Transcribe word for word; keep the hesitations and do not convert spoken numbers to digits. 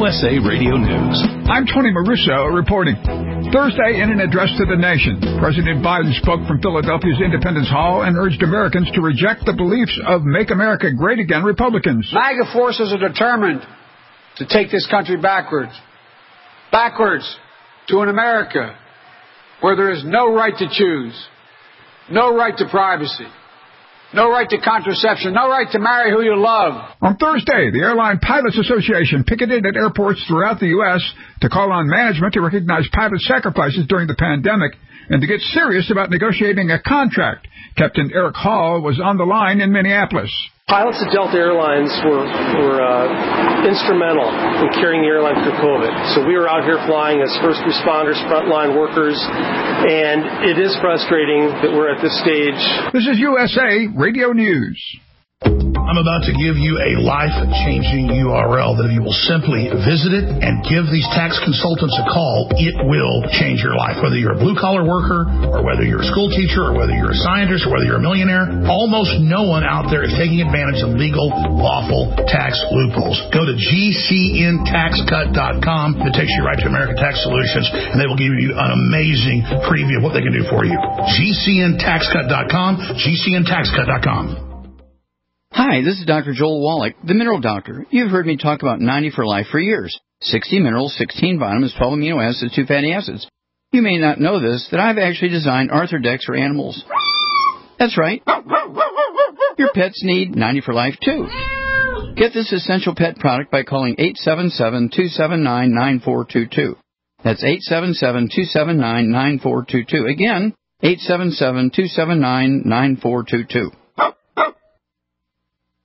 U S A Radio News. I'm Tony Maruso reporting. Thursday, in an address to the nation, President Biden spoke from Philadelphia's Independence Hall and urged Americans to reject the beliefs of Make America Great Again Republicans. MAGA forces are determined to take this country backwards. Backwards to an America where there is no right to choose, no right to privacy, no right to contraception, no right to marry who you love. On Thursday, the Airline Pilots Association picketed at airports throughout the U S to call on management to recognize pilot sacrifices during the pandemic and to get serious about negotiating a contract. Captain Eric Hall was on the line in Minneapolis. Pilots at Delta Airlines were, were uh, instrumental in carrying the airline through COVID. So we were out here flying as first responders, frontline workers, and it is frustrating that we're at this stage. This is U S A Radio News. I'm about to give you a life-changing U R L that if you will simply visit it and give these tax consultants a call, it will change your life. Whether you're a blue-collar worker or whether you're a school teacher or whether you're a scientist or whether you're a millionaire, almost no one out there is taking advantage of legal, lawful tax loopholes. Go to G C N tax cut dot com. It takes you right to American Tax Solutions, and they will give you an amazing preview of what they can do for you. G C N tax cut dot com, G C N tax cut dot com. Hi, this is Doctor Joel Wallach, the Mineral Doctor. You've heard me talk about ninety for Life for years. sixty minerals, sixteen vitamins, twelve amino acids, two fatty acids. You may not know this, that I've actually designed Arthrodex for animals. That's right. Your pets need ninety for Life, too. Get this essential pet product by calling eight seven seven, two seven nine, nine four two two. That's eight seven seven, two seven nine, nine four two two. Again, eight seven seven, two seven nine, nine four two two.